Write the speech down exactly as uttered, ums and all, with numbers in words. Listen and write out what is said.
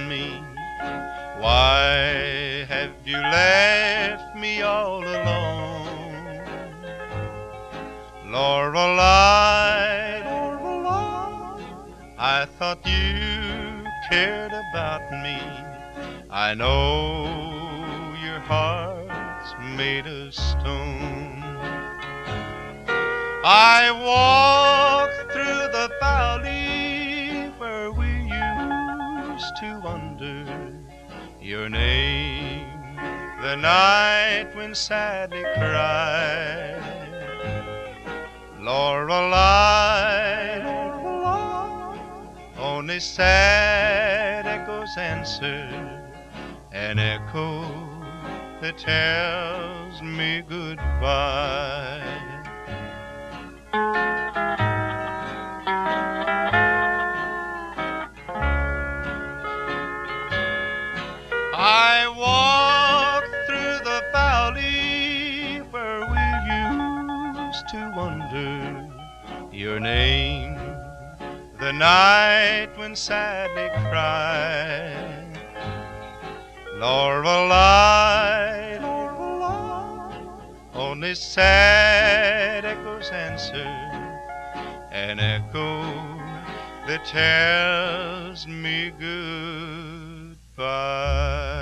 me? Why have you left me all alone? Lorelei, Lorelei, I thought you cared about me. I know your heart's made of stone. I walked through the valley where we used to wonder your name the night when sadly cried. Lorelei, Lorelei, only sad echoes answer, an echo that tells me goodbye. I walked through the valley where we used to wonder your name the night when sadly cried. Lorelei, Lorelei, only sad echoes answer, an echo that tells me goodbye.